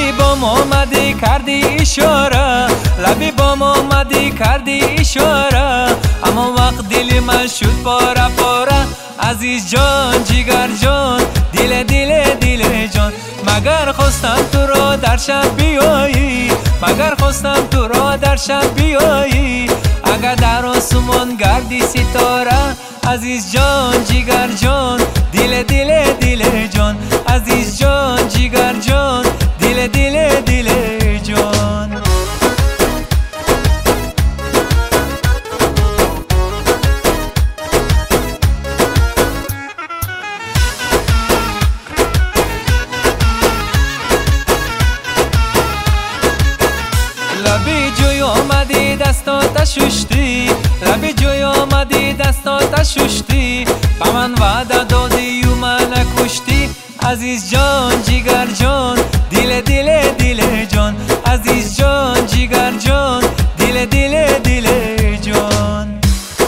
لبی بام آمدی کردی اشاره، لبی بام آمدی کردی اشاره، اما وقت دل من شد پاره پاره. عزیز جان جگر جان دل دل دل جان، مگر خواستم تو را در شب بیایی، مگر خواستم تو را در شب بیایی. اگر در آسمان گردی ستاره، عزیز جان جگر جان دل دل دل جان، عزیز جان جگر جان دل دل دل جان. لبی جوی آمدی دستات ششتی، لبی جوی آمدی دستات ششتی، با من وعده دادی و من کشتی. عزیز جان جگر جان دل دل دل جان، عزیز جان جگر جان دل دل دل جان.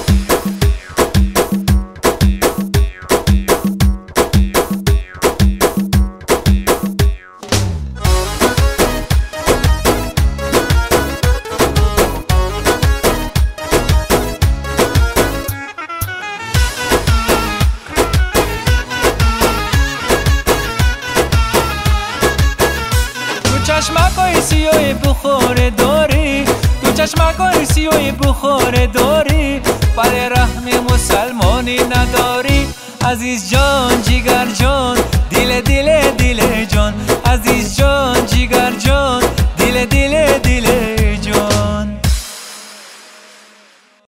چشمکای سیاه بخور داری، تو چشمکای سیاه بخور داری، برای رحم مسلمانی نداری. عزیز جان جگر جان دل دل دل جان، عزیز جان